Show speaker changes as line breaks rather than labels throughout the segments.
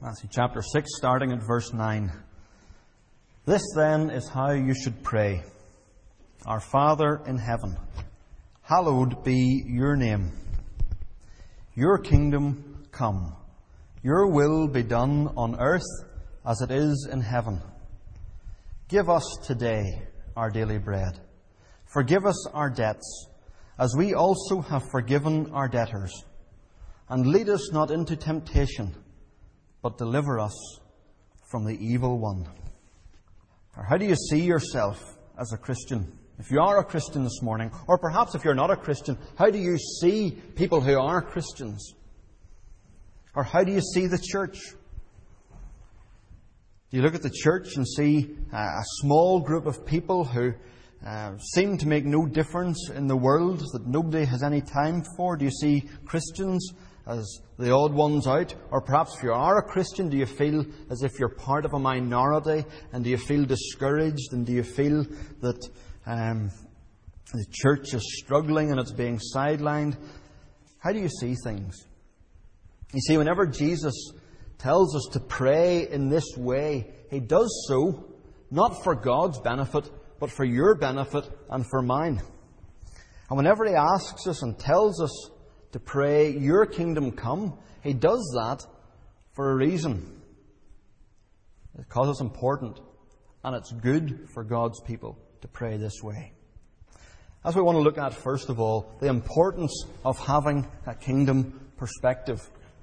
Matthew chapter 6, starting at verse 9. This then is how you should pray. Our Father in heaven, hallowed be your name. Your kingdom come. Your will be done on earth as it is in heaven. Give us today our daily bread. Forgive us our debts, as we also have forgiven our debtors. And lead us not into temptation, but deliver us from the evil one. Or how do you see yourself as a Christian? If you are a Christian this morning, or perhaps if you're not a Christian, how do you see people who are Christians? Or how do you see the church? Do you look at the church and see a small group of people who seem to make no difference in the world, that nobody has any time for? Do you see Christians as the odd ones out? Or perhaps if you are a Christian, do you feel as if you're part of a minority? And do you feel discouraged? And do you feel that the church is struggling and it's being sidelined? How do you see things? You see, whenever Jesus tells us to pray in this way, He does so not for God's benefit, but for your benefit and for mine. And whenever He asks us and tells us to pray, your kingdom come, He does that for a reason. Because it's important and it's good for God's people to pray this way. As we want to look at, first of all, the importance of having a kingdom perspective.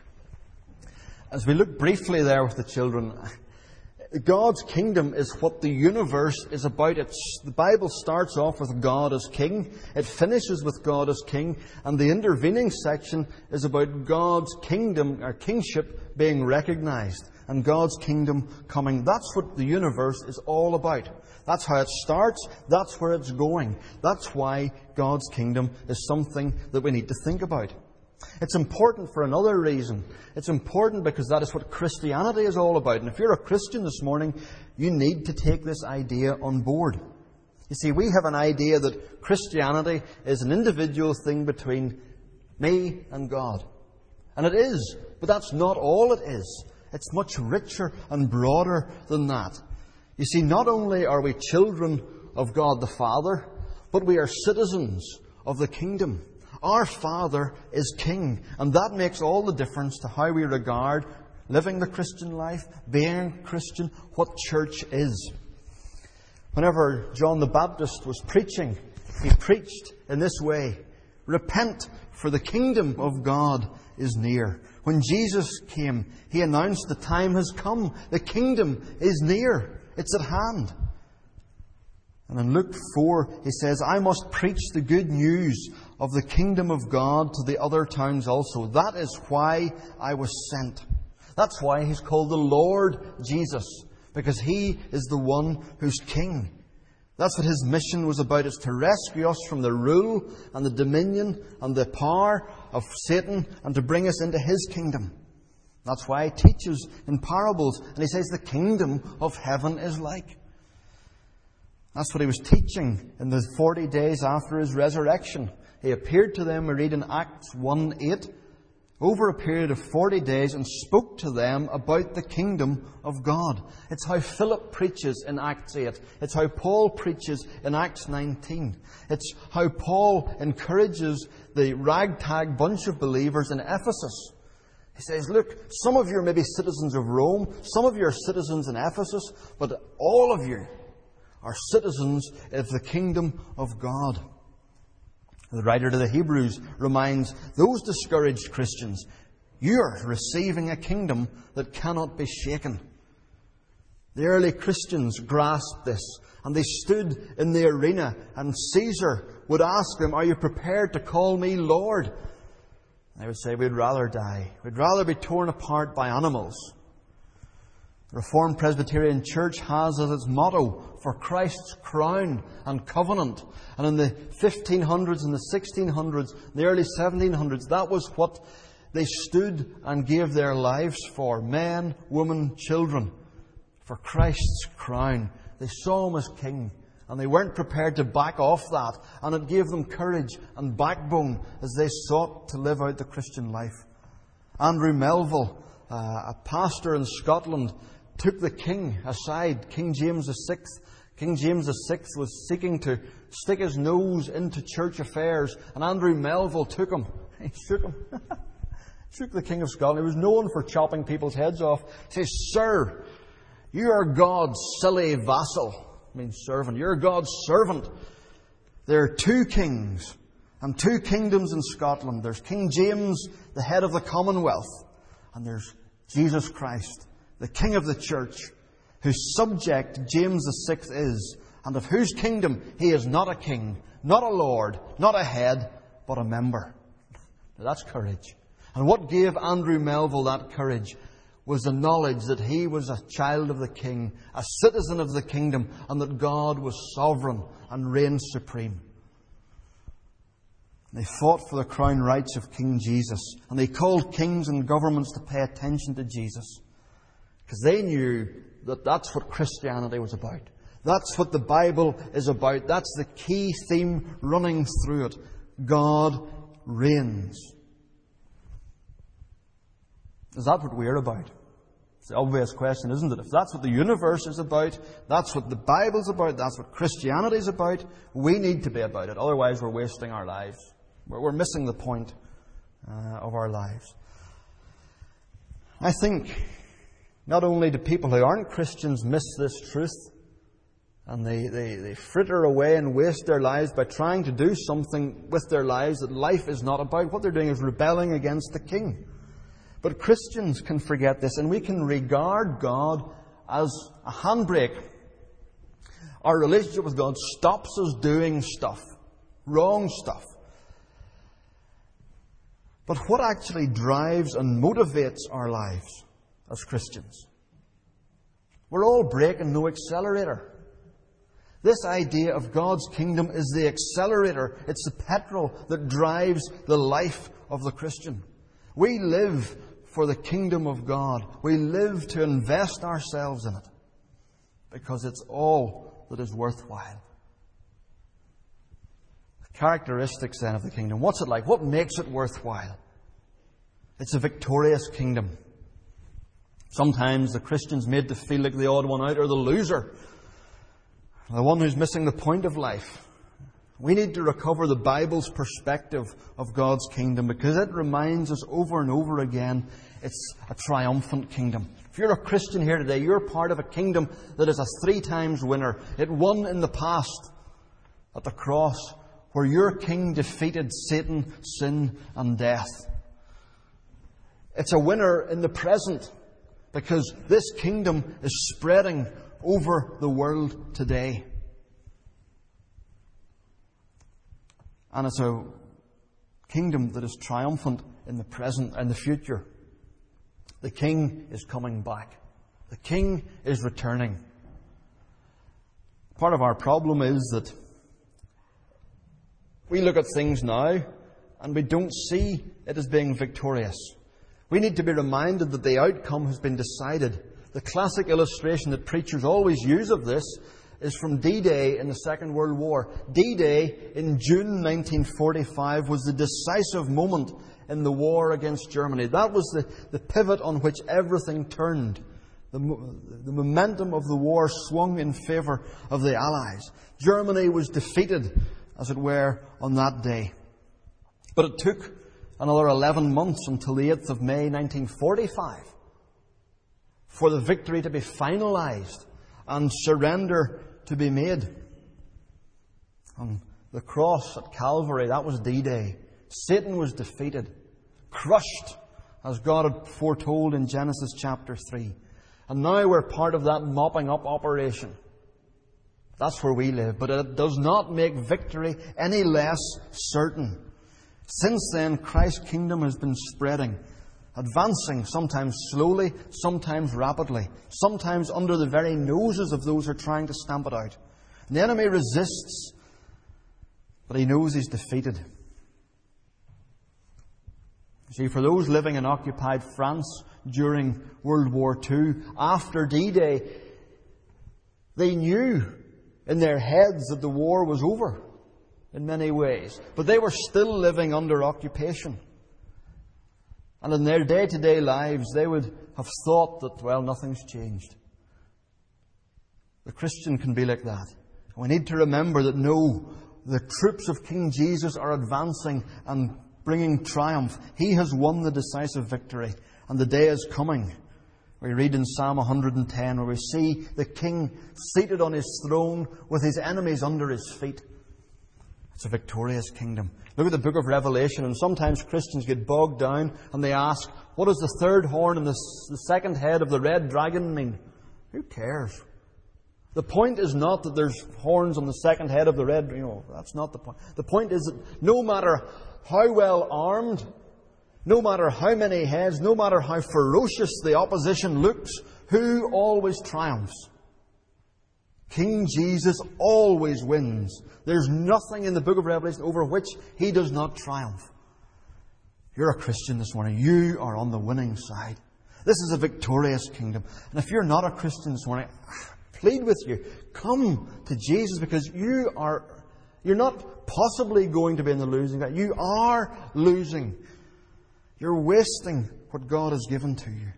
As we look briefly there with the children, God's kingdom is what the universe is about. The Bible starts off with God as King. It finishes with God as King. And the intervening section is about God's kingdom, or kingship, being recognized. And God's kingdom coming. That's what the universe is all about. That's how it starts. That's where it's going. That's why God's kingdom is something that we need to think about. It's important for another reason. It's important because that is what Christianity is all about. And if you're a Christian this morning, you need to take this idea on board. You see, we have an idea that Christianity is an individual thing between me and God. And it is, but that's not all it is. It's much richer and broader than that. You see, not only are we children of God the Father, but we are citizens of the kingdom. Our Father is King, and that makes all the difference to how we regard living the Christian life, being Christian, what church is. Whenever John the Baptist was preaching, he preached in this way: repent, for the kingdom of God is near. When Jesus came, He announced the time has come. The kingdom is near. It's at hand. And in Luke 4, He says, I must preach the good news of the kingdom of God to the other towns also. That is why I was sent. That's why He's called the Lord Jesus, because He is the one who's King. That's what His mission was about, is to rescue us from the rule and the dominion and the power of Satan and to bring us into His kingdom. That's why He teaches in parables. And He says the kingdom of heaven is like. That's what He was teaching in the 40 days after His resurrection. He appeared to them, we read in Acts 1:8, over a period of 40 days and spoke to them about the kingdom of God. It's how Philip preaches in Acts 8. It's how Paul preaches in Acts 19. It's how Paul encourages the ragtag bunch of believers in Ephesus. He says, look, some of you are maybe citizens of Rome, some of you are citizens in Ephesus, but all of you are citizens of the kingdom of God. The writer to the Hebrews reminds those discouraged Christians, you're receiving a kingdom that cannot be shaken. The early Christians grasped this, and they stood in the arena, and Caesar would ask them, are you prepared to call me Lord? They would say, we'd rather die. We'd rather be torn apart by animals. The Reformed Presbyterian Church has as its motto, for Christ's crown and covenant. And in the 1500s and the 1600s, the early 1700s, that was what they stood and gave their lives for. Men, women, children. For Christ's crown. They saw Him as King. And they weren't prepared to back off that. And it gave them courage and backbone as they sought to live out the Christian life. Andrew Melville a pastor in Scotland took the king aside, King James VI. King James VI was seeking to stick his nose into church affairs, and Andrew Melville took him. He shook him. Shook the King of Scotland. He was known for chopping people's heads off. He says, "Sir, you are God's silly vassal." Means servant. You're God's servant. There are two kings and two kingdoms in Scotland. There's King James, the head of the Commonwealth, and there's Jesus Christ, the King of the Church, whose subject James VI is, and of whose kingdom he is not a king, not a lord, not a head, but a member. Now that's courage. And what gave Andrew Melville that courage was the knowledge that he was a child of the King, a citizen of the kingdom, and that God was sovereign and reigned supreme. They fought for the crown rights of King Jesus, and they called kings and governments to pay attention to Jesus, because they knew that that's what Christianity was about. That's what the Bible is about. That's the key theme running through it. God reigns. Is that what we're about? It's the obvious question, isn't it? If that's what the universe is about, that's what the Bible's about, that's what Christianity is about, we need to be about it. Otherwise, we're wasting our lives. We're missing the point of our lives. I think not only do people who aren't Christians miss this truth, and they fritter away and waste their lives by trying to do something with their lives that life is not about. What they're doing is rebelling against the King. But Christians can forget this, and we can regard God as a handbrake. Our relationship with God stops us doing stuff, wrong stuff. But what actually drives and motivates our lives as Christians? We're all brake and no accelerator. This idea of God's kingdom is the accelerator. It's the petrol that drives the life of the Christian. We live for the kingdom of God. We live to invest ourselves in it because it's all that is worthwhile. The characteristics then of the kingdom. What's it like? What makes it worthwhile? It's a victorious kingdom. Sometimes the Christian's made to feel like the odd one out or the loser, the one who's missing the point of life. We need to recover the Bible's perspective of God's kingdom because it reminds us over and over again it's a triumphant kingdom. If you're a Christian here today, you're part of a kingdom that is a 3 times winner. It won in the past at the cross where your King defeated Satan, sin and death. It's a winner in the present because this kingdom is spreading over the world today. And it's a kingdom that is triumphant in the present and the future. The King is coming back. The King is returning. Part of our problem is that we look at things now and we don't see it as being victorious. We need to be reminded that the outcome has been decided. The classic illustration that preachers always use of this is from D-Day in the Second World War. D-Day in June 1945 was the decisive moment in the war against Germany. That was the pivot on which everything turned. The momentum of the war swung in favour of the Allies. Germany was defeated, as it were, on that day. But it took another 11 months until the 8th of May 1945 for the victory to be finalised and surrender to be made. On the cross at Calvary, that was D-Day. Satan was defeated, crushed, as God had foretold in Genesis chapter 3. And now we're part of that mopping up operation. That's where we live. But it does not make victory any less certain. Since then, Christ's kingdom has been spreading, advancing, sometimes slowly, sometimes rapidly, sometimes under the very noses of those who are trying to stamp it out. And the enemy resists, but he knows he's defeated. See, for those living in occupied France during World War II, after D-Day, they knew in their heads that the war was over in many ways. But they were still living under occupation. And in their day-to-day lives, they would have thought that, well, nothing's changed. The Christian can be like that. We need to remember that, no, the troops of King Jesus are advancing and bringing triumph. He has won the decisive victory, and the day is coming. We read in Psalm 110 where we see the King seated on His throne with His enemies under His feet. It's a victorious kingdom. Look at the book of Revelation, and sometimes Christians get bogged down and they ask, what does the third horn and the second head of the red dragon mean? Who cares? The point is not that there's horns on the second head of the red, that's not the point. The point is that no matter how well armed, no matter how many heads, no matter how ferocious the opposition looks, who always triumphs? King Jesus always wins. There's nothing in the book of Revelation over which He does not triumph. You're a Christian this morning. You are on the winning side. This is a victorious kingdom. And if you're not a Christian this morning, I plead with you, come to Jesus, because you're not possibly going to be in the losing side. You are losing. You're wasting what God has given to you.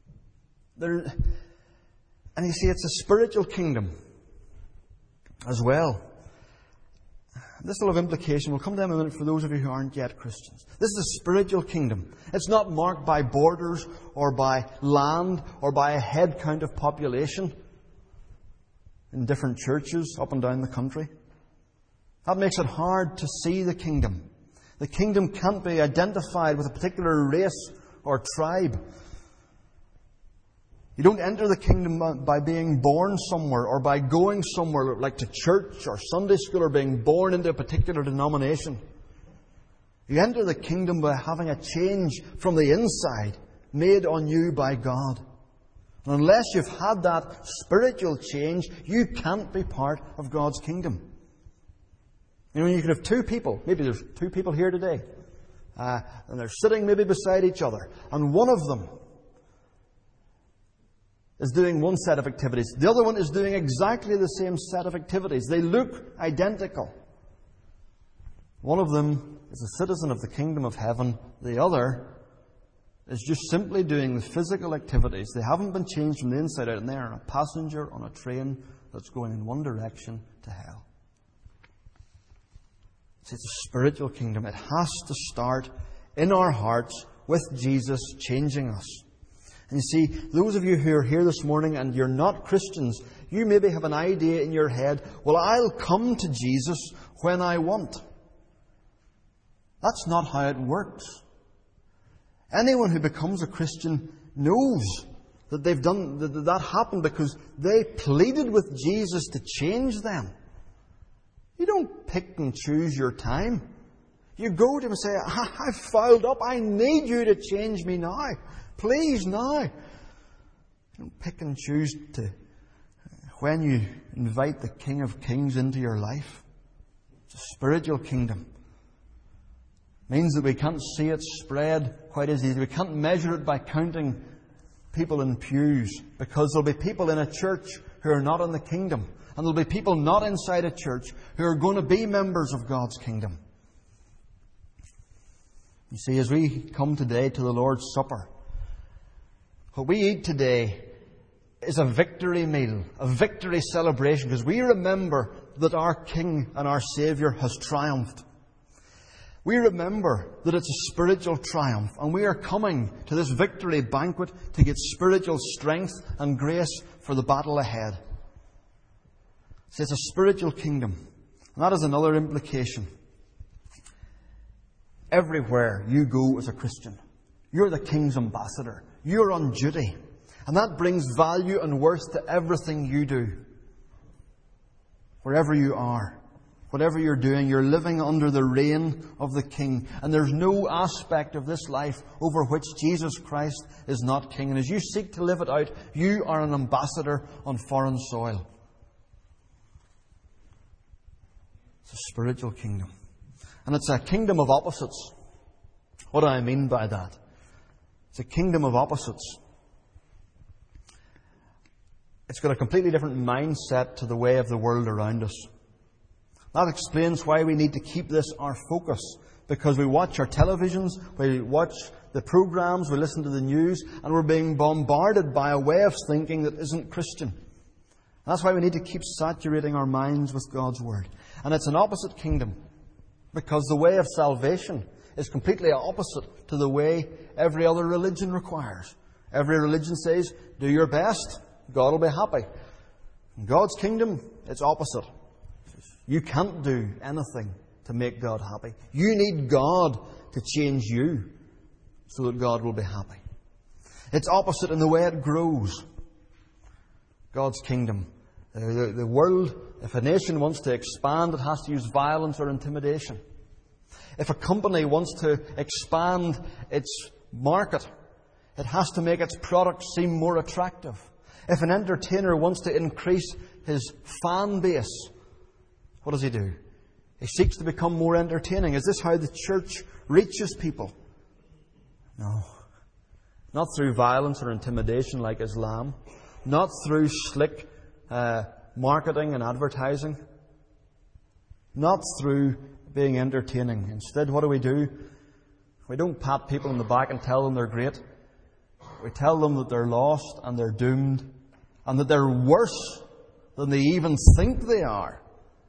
And you see, it's a spiritual kingdom as well. This will have implication. We'll come to that in a minute for those of you who aren't yet Christians. This is a spiritual kingdom. It's not marked by borders or by land or by a head count of population in different churches up and down the country. That makes it hard to see the kingdom. The kingdom can't be identified with a particular race or tribe. You don't enter the kingdom by being born somewhere or by going somewhere like to church or Sunday school or being born into a particular denomination. You enter the kingdom by having a change from the inside made on you by God. And unless you've had that spiritual change, you can't be part of God's kingdom. You could have two people, maybe there's two people here today, and they're sitting maybe beside each other, and one of them is doing one set of activities. The other one is doing exactly the same set of activities. They look identical. One of them is a citizen of the kingdom of heaven. The other is just simply doing the physical activities. They haven't been changed from the inside out, and they're a passenger on a train that's going in one direction to hell. See, it's a spiritual kingdom. It has to start in our hearts with Jesus changing us. And you see, those of you who are here this morning and you're not Christians, you maybe have an idea in your head, well, I'll come to Jesus when I want. That's not how it works. Anyone who becomes a Christian knows that that happened because they pleaded with Jesus to change them. You don't pick and choose your time. You go to Him and say, I've fouled up. I need you to change me now. Please, now. You don't pick and choose when you invite the King of Kings into your life. It's a spiritual kingdom. It means that we can't see it spread quite as easily. We can't measure it by counting people in pews, because there'll be people in a church who are not in the kingdom. And there'll be people not inside a church who are going to be members of God's kingdom. You see, as we come today to the Lord's Supper, what we eat today is a victory meal, a victory celebration, because we remember that our King and our Saviour has triumphed. We remember that it's a spiritual triumph, and we are coming to this victory banquet to get spiritual strength and grace for the battle ahead. See, it's a spiritual kingdom. And that is another implication. Everywhere you go as a Christian, you're the King's ambassador. You're on duty. And that brings value and worth to everything you do. Wherever you are, whatever you're doing, you're living under the reign of the King. And there's no aspect of this life over which Jesus Christ is not King. And as you seek to live it out, you are an ambassador on foreign soil. It's a spiritual kingdom. And it's a kingdom of opposites. What do I mean by that? It's a kingdom of opposites. It's got a completely different mindset to the way of the world around us. That explains why we need to keep this our focus. Because we watch our televisions, we watch the programs, we listen to the news, and we're being bombarded by a way of thinking that isn't Christian. That's why we need to keep saturating our minds with God's Word. And it's an opposite kingdom, because the way of salvation is completely opposite to the way every other religion requires. Every religion says, do your best, God will be happy. In God's kingdom, it's opposite. You can't do anything to make God happy. You need God to change you so that God will be happy. It's opposite in the way it grows. God's kingdom. The world, if a nation wants to expand, it has to use violence or intimidation. If a company wants to expand its market, it has to make its product seem more attractive. If an entertainer wants to increase his fan base, what does he do? He seeks to become more entertaining. Is this how the church reaches people? No. Not through violence or intimidation like Islam. Not through slick marketing and advertising. Not through being entertaining. Instead, what do? We don't pat people on the back and tell them they're great. We tell them that they're lost and they're doomed and that they're worse than they even think they are.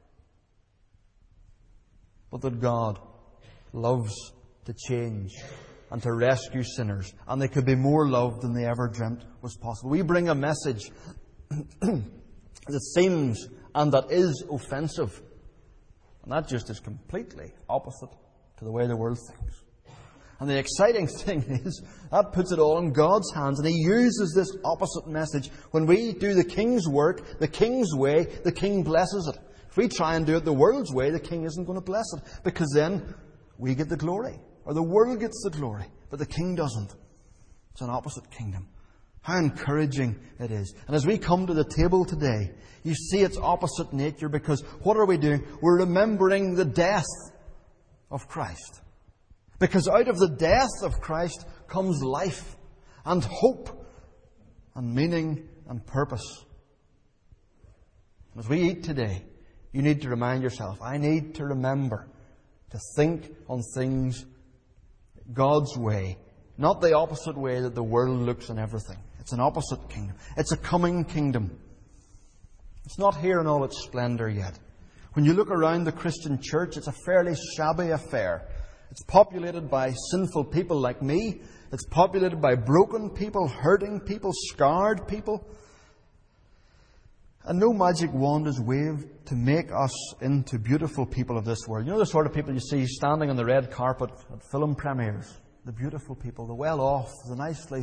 But that God loves to change and to rescue sinners, and they could be more loved than they ever dreamt was possible. We bring a message that seems and that is offensive, and that just is completely opposite to the way the world thinks. And the exciting thing is, that puts it all in God's hands, and He uses this opposite message. When we do the King's work, the King's way, the King blesses it. If we try and do it the world's way, the King isn't going to bless it, because then we get the glory, or the world gets the glory, but the King doesn't. It's an opposite kingdom. How encouraging it is. And as we come to the table today, you see its opposite nature, because what are we doing? We're remembering the death of Christ. Because out of the death of Christ comes life and hope and meaning and purpose. As we eat today, you need to remind yourself, I need to remember to think on things God's way, not the opposite way that the world looks on everything. It's an opposite kingdom. It's a coming kingdom. It's not here in all its splendour yet. When you look around the Christian church, it's a fairly shabby affair. It's populated by sinful people like me. It's populated by broken people, hurting people, scarred people. And no magic wand is waved to make us into beautiful people of this world. You know the sort of people you see standing on the red carpet at film premieres? The beautiful people, the well-off, the nicely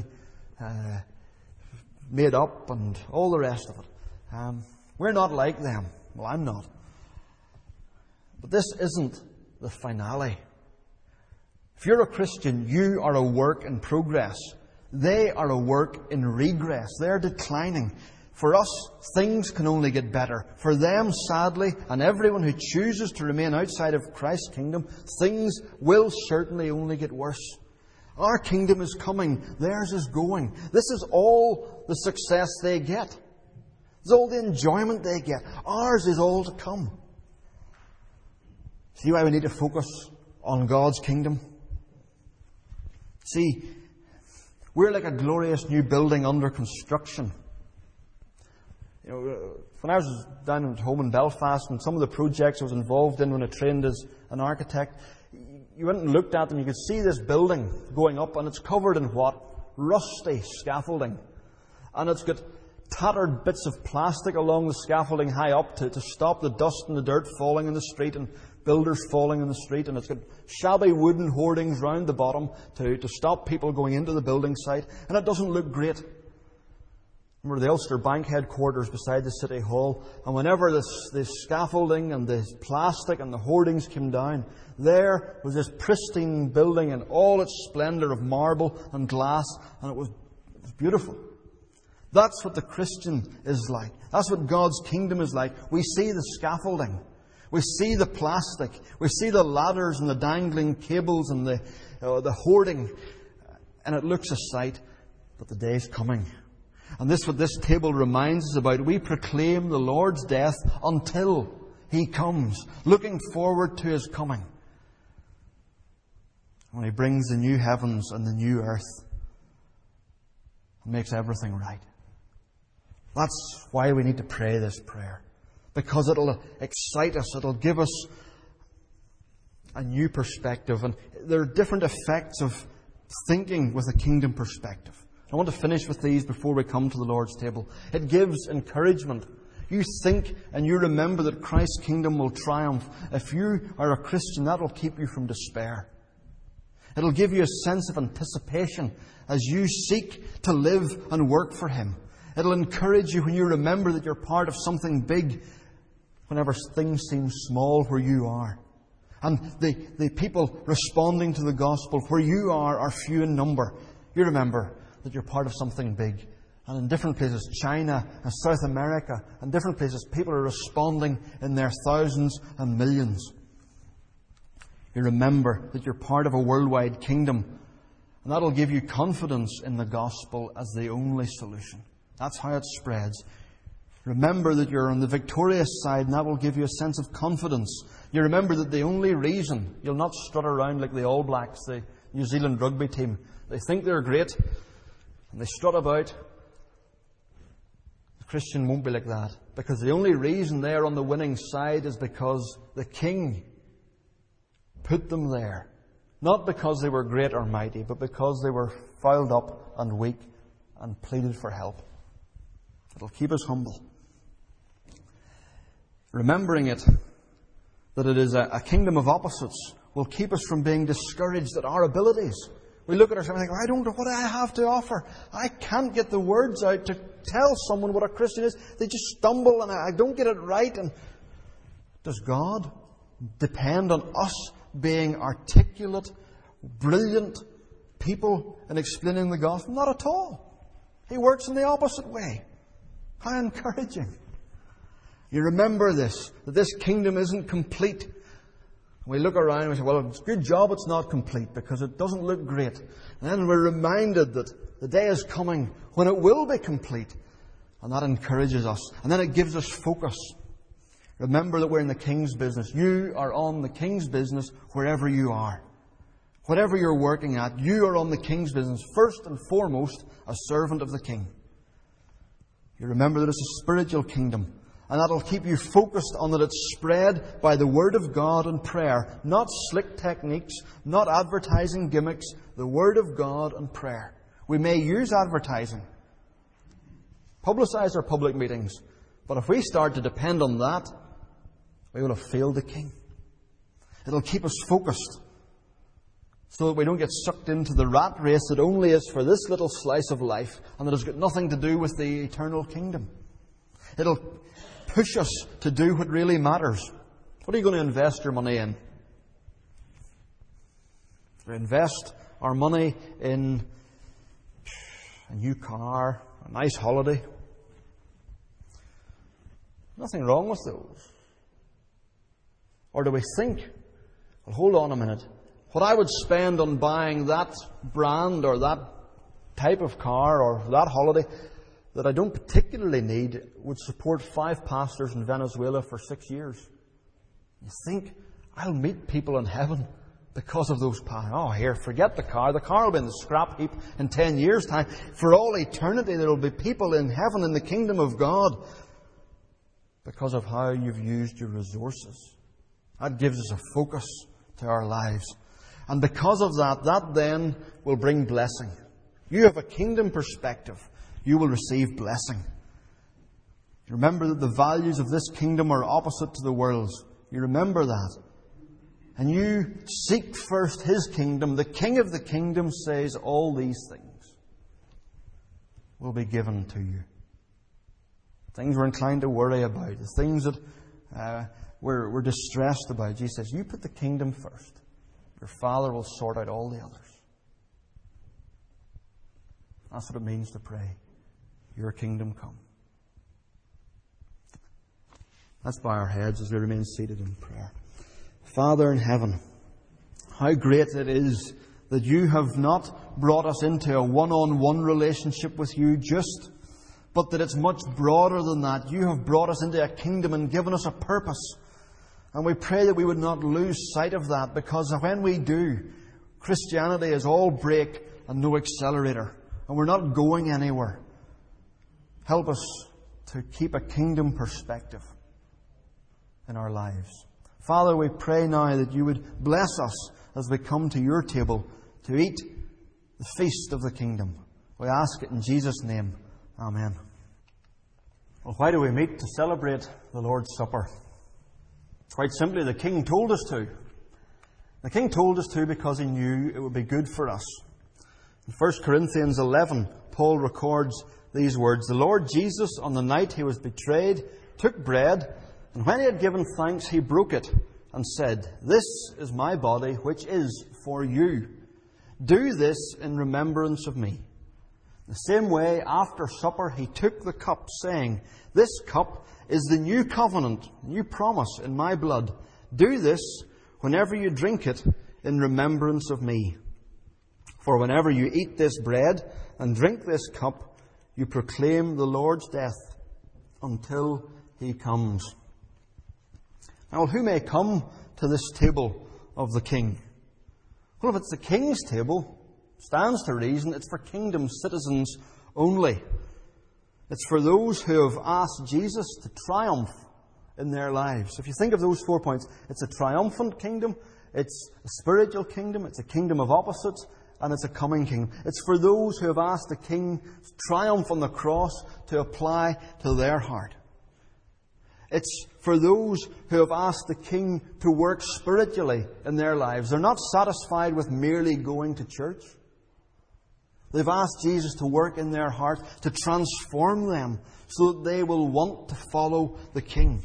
made up and all the rest of it. We're not like them. Well, I'm not. But this isn't the finale. If you're a Christian, you are a work in progress. They are a work in regress. They're declining. For us, things can only get better. For them, sadly, and everyone who chooses to remain outside of Christ's kingdom, things will certainly only get worse. Our kingdom is coming. Theirs is going. This is all the success they get. This is all the enjoyment they get. Ours is all to come. See why we need to focus on God's kingdom? See, we're like a glorious new building under construction. You know, when I was down at home in Belfast and some of the projects I was involved in when I trained as an architect, you went and looked at them, you could see this building going up, and it's covered in what? Rusty scaffolding. And it's got tattered bits of plastic along the scaffolding high up to stop the dust and the dirt falling in the street and builders falling in the street. And it's got shabby wooden hoardings round the bottom to stop people going into the building site. And it doesn't look great. Remember the Ulster Bank headquarters beside the City Hall, and whenever the scaffolding and the plastic and the hoardings came down, there was this pristine building in all its splendour of marble and glass, and it was beautiful. That's what the Christian is like. That's what God's kingdom is like. We see the scaffolding. We see the plastic. We see the ladders and the dangling cables and the hoarding, and it looks a sight, but the day's coming. And this is what this table reminds us about. We proclaim the Lord's death until He comes, looking forward to His coming. when He brings the new heavens and the new earth and makes everything right. That's why we need to pray this prayer. Because it'll excite us. It'll give us a new perspective. And there are different effects of thinking with a kingdom perspective. I want to finish with these before we come to the Lord's table. It gives encouragement. You think and you remember that Christ's kingdom will triumph. If you are a Christian, that will keep you from despair. It'll give you a sense of anticipation as you seek to live and work for Him. It'll encourage you when you remember that you're part of something big whenever things seem small where you are. And the people responding to the gospel where you are few in number. You remember that you're part of something big. And in different places, China and South America, and different places, people are responding in their thousands and millions. You remember that you're part of a worldwide kingdom. And that'll give you confidence in the gospel as the only solution. That's how it spreads. Remember that you're on the victorious side, and that will give you a sense of confidence. You remember that the only reason you'll not strut around like the All Blacks, the New Zealand rugby team. They think they're great, and they strut about. The Christian won't be like that. Because the only reason they're on the winning side is because the King put them there. Not because they were great or mighty, but because they were fouled up and weak and pleaded for help. It'll keep us humble. Remembering it, that it is a kingdom of opposites, will keep us from being discouraged at our abilities. We look at ourselves and think, I don't know what I have to offer. I can't get the words out to tell someone what a Christian is. They just stumble and I don't get it right. And does God depend on us being articulate, brilliant people in explaining the gospel? Not at all. He works in the opposite way. How encouraging. You remember this, that this kingdom isn't complete. We look around and we say, well, it's a good job it's not complete because it doesn't look great. And then we're reminded that the day is coming when it will be complete. And that encourages us. And then it gives us focus. Remember that we're in the King's business. You are on the King's business wherever you are. Whatever you're working at, you are on the King's business. First and foremost, a servant of the King. You remember that it's a spiritual kingdom. And that'll keep you focused on that it's spread by the Word of God and prayer. Not slick techniques, not advertising gimmicks. The Word of God and prayer. We may use advertising. Publicize our public meetings. But if we start to depend on that, we will have failed the King. It'll keep us focused so that we don't get sucked into the rat race that only is for this little slice of life and that has got nothing to do with the eternal kingdom. It'll push us to do what really matters. What are you going to invest your money in? We invest our money in a new car, a nice holiday. Nothing wrong with those. Or do we think, well, hold on a minute, what I would spend on buying that brand or that type of car or that holiday that I don't particularly need would support 5 pastors in Venezuela for 6 years. You think, I'll meet people in heaven because of those pastors. Oh, here, forget the car. The car will be in the scrap heap in 10 years' time. For all eternity, there will be people in heaven in the kingdom of God because of how you've used your resources. That gives us a focus to our lives. And because of that, that then will bring blessing. You have a kingdom perspective. You will receive blessing. Remember that the values of this kingdom are opposite to the world's. You remember that. And you seek first His kingdom. The King of the kingdom says all these things will be given to you. Things we're inclined to worry about. The things that we're distressed about. Jesus says, you put the kingdom first. Your Father will sort out all the others. That's what it means to pray. Your kingdom come. Let's bow our heads as we remain seated in prayer. Father in heaven, how great it is that you have not brought us into a one-on-one relationship with you just, but that it's much broader than that. You have brought us into a kingdom and given us a purpose. And we pray that we would not lose sight of that, because when we do, Christianity is all brake and no accelerator, and we're not going anywhere. Help us to keep a kingdom perspective in our lives. Father, we pray now that you would bless us as we come to your table to eat the feast of the kingdom. We ask it in Jesus' name. Amen. Well, why do we meet? To celebrate the Lord's Supper. Quite simply, the King told us to. The King told us to because He knew it would be good for us. In 1 Corinthians 11, Paul records these words: "The Lord Jesus, on the night He was betrayed, took bread, and when He had given thanks, He broke it and said, 'This is my body, which is for you. Do this in remembrance of me.' The same way, after supper, He took the cup, saying, 'This cup is the new covenant, new promise in my blood. Do this whenever you drink it in remembrance of me. For whenever you eat this bread and drink this cup, you proclaim the Lord's death until He comes.'" Now, who may come to this table of the King? Well, if it's the King's table, stands to reason it's for kingdom citizens only. It's for those who have asked Jesus to triumph in their lives. If you think of those 4 points, it's a triumphant kingdom, it's a spiritual kingdom, it's a kingdom of opposites, and it's a coming kingdom. It's for those who have asked the King's triumph on the cross to apply to their heart. It's for those who have asked the King to work spiritually in their lives. They're not satisfied with merely going to church. They've asked Jesus to work in their heart, to transform them so that they will want to follow the King.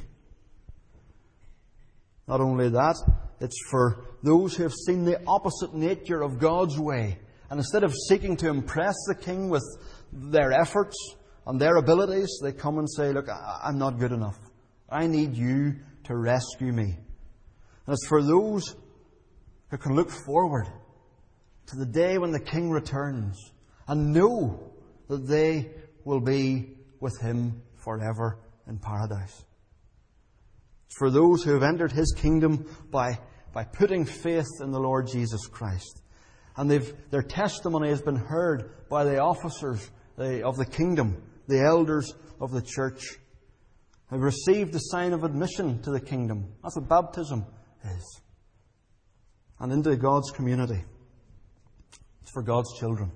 Not only that, it's for those who have seen the opposite nature of God's way. And instead of seeking to impress the King with their efforts and their abilities, they come and say, "Look, I'm not good enough. I need you to rescue me." And it's for those who can look forward to the day when the King returns and know that they will be with Him forever in paradise. It's for those who have entered His kingdom by putting faith in the Lord Jesus Christ. And their testimony has been heard by the officers of the kingdom, the elders of the church. They've received the sign of admission to the kingdom. That's what baptism is. And into God's community. It's for God's children.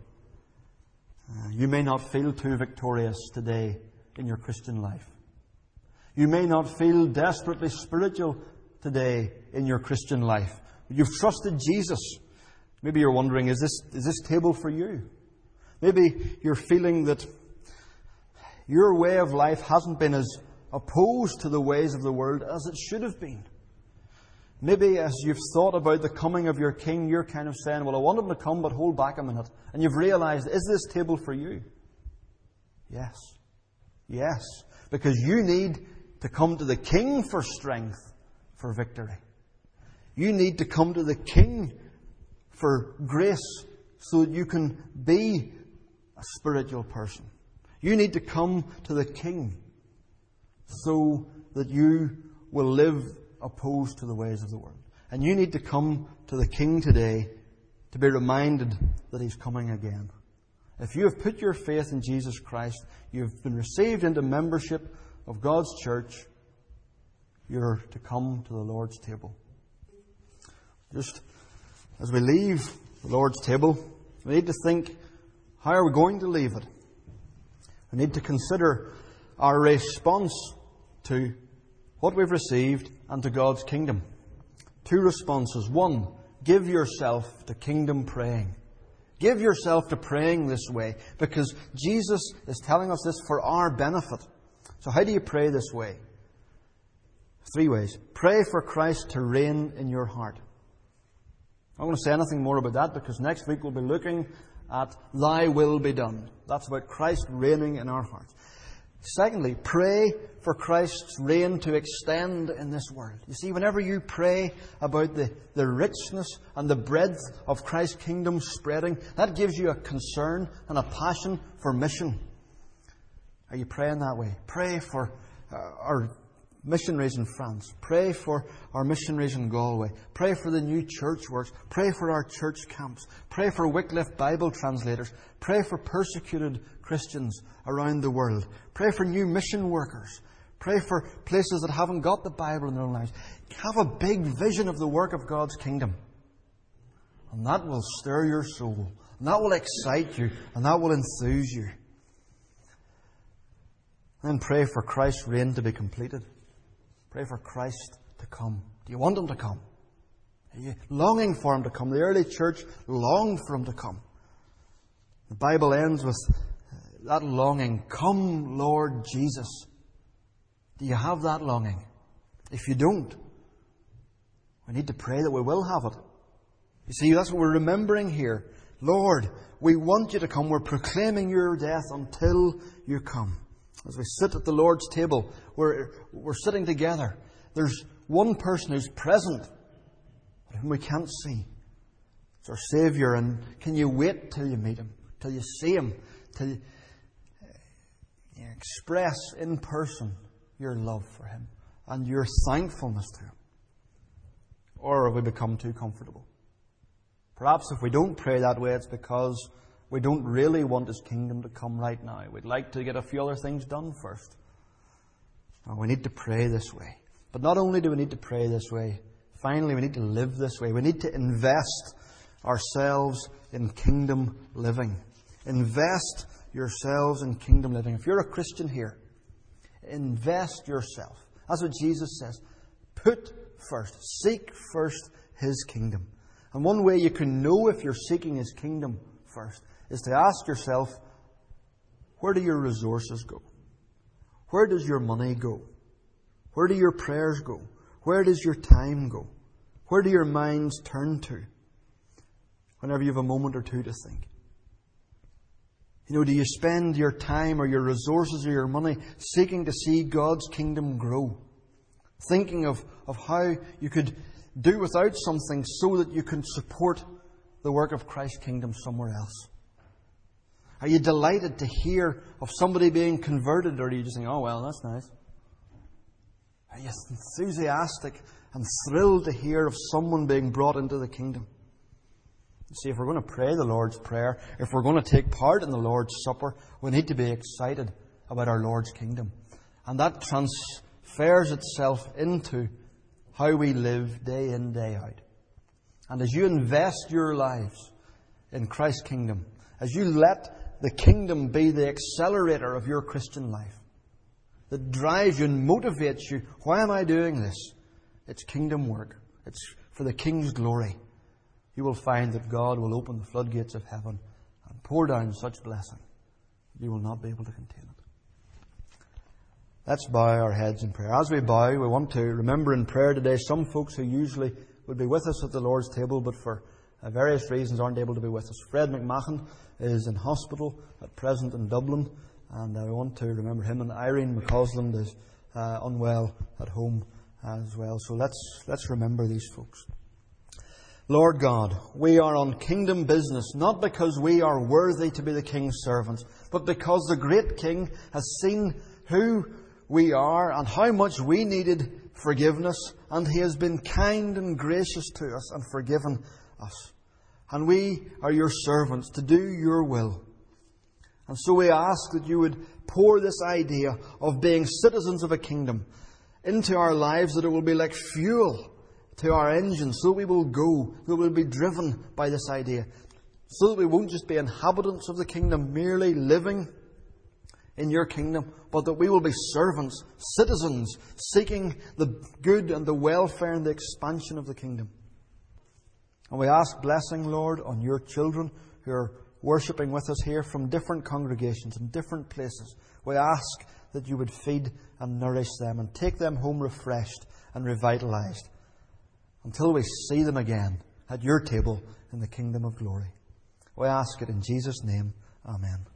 You may not feel too victorious today in your Christian life. You may not feel desperately spiritual today in your Christian life. You've trusted Jesus. Maybe you're wondering, is this table for you? Maybe you're feeling that your way of life hasn't been as opposed to the ways of the world as it should have been. Maybe as you've thought about the coming of your King, you're kind of saying, "Well, I want Him to come, but hold back a minute." And you've realized, is this table for you? Yes. Yes. Because you need to come to the King for strength, for victory. You need to come to the King for grace so that you can be a spiritual person. You need to come to the King so that you will live opposed to the ways of the world. And you need to come to the King today to be reminded that He's coming again. If you have put your faith in Jesus Christ, you've been received into membership of God's church, you're to come to the Lord's table. Just as we leave the Lord's table, we need to think, how are we going to leave it? We need to consider our response to what we've received and to God's kingdom. 2 responses. 1, give yourself to kingdom praying. Give yourself to praying this way, because Jesus is telling us this for our benefit. So how do you pray this way? 3 ways. Pray for Christ to reign in your heart. I'm not going to say anything more about that, because next week we'll be looking at Thy will be done. That's about Christ reigning in our hearts. Secondly, pray for Christ's reign to extend in this world. You see, whenever you pray about the richness and the breadth of Christ's kingdom spreading, that gives you a concern and a passion for mission. Are you praying that way? Pray for our missionaries in France. Pray for our missionaries in Galway. Pray for the new church works. Pray for our church camps. Pray for Wycliffe Bible translators. Pray for persecuted Christians around the world. Pray for new mission workers. Pray for places that haven't got the Bible in their own lives. Have a big vision of the work of God's kingdom. And that will stir your soul. And that will excite you. And that will enthuse you. Then pray for Christ's reign to be completed. Pray for Christ to come. Do you want Him to come? Are you longing for Him to come? The early church longed for Him to come. The Bible ends with that longing. Come, Lord Jesus. Do you have that longing? If you don't, we need to pray that we will have it. You see, that's what we're remembering here. Lord, we want You to come. We're proclaiming Your death until You come. As we sit at the Lord's table, we're sitting together. There's one person who's present, but whom we can't see. It's our Saviour. And can you wait till you meet Him, till you see Him, till you express in person your love for Him and your thankfulness to Him? Or have we become too comfortable? Perhaps if we don't pray that way, it's because we don't really want His kingdom to come right now. We'd like to get a few other things done first. And we need to pray this way. But not only do we need to pray this way, finally we need to live this way. We need to invest ourselves in kingdom living. Invest yourselves in kingdom living. If you're a Christian here, invest yourself. That's what Jesus says. Put first, seek first His kingdom. And one way you can know if you're seeking His kingdom first is to ask yourself, where do your resources go? Where does your money go? Where do your prayers go? Where does your time go? Where do your minds turn to whenever you have a moment or two to think? Do you spend your time or your resources or your money seeking to see God's kingdom grow? Thinking of how you could do without something so that you can support the work of Christ's kingdom somewhere else? Are you delighted to hear of somebody being converted, or do you just think, oh, well, that's nice? Are you enthusiastic and thrilled to hear of someone being brought into the kingdom? You see, if we're going to pray the Lord's Prayer, if we're going to take part in the Lord's Supper, we need to be excited about our Lord's kingdom. And that transfers itself into how we live day in, day out. And as you invest your lives in Christ's kingdom, as you let the kingdom be the accelerator of your Christian life, that drives you and motivates you, why am I doing this? It's kingdom work. It's for the King's glory. You will find that God will open the floodgates of heaven and pour down such blessing you will not be able to contain it. Let's bow our heads in prayer. As we bow, we want to remember in prayer today some folks who usually would be with us at the Lord's table, but for various reasons aren't able to be with us. Fred McMahon is in hospital at present in Dublin, and I want to remember him. And Irene McCausland is unwell at home as well. So let's remember these folks. Lord God, we are on kingdom business, not because we are worthy to be the King's servants, but because the great King has seen who we are and how much we needed forgiveness, and He has been kind and gracious to us and forgiven us. And we are Your servants to do Your will. And so we ask that You would pour this idea of being citizens of a kingdom into our lives, that it will be like fuel to our engines, so that we will go, that we will be driven by this idea, so that we won't just be inhabitants of the kingdom, merely living in Your kingdom, but that we will be servants, citizens, seeking the good and the welfare and the expansion of the kingdom. And we ask blessing, Lord, on Your children who are worshipping with us here from different congregations and different places. We ask that You would feed and nourish them and take them home refreshed and revitalized until we see them again at Your table in the kingdom of glory. We ask it in Jesus' name. Amen.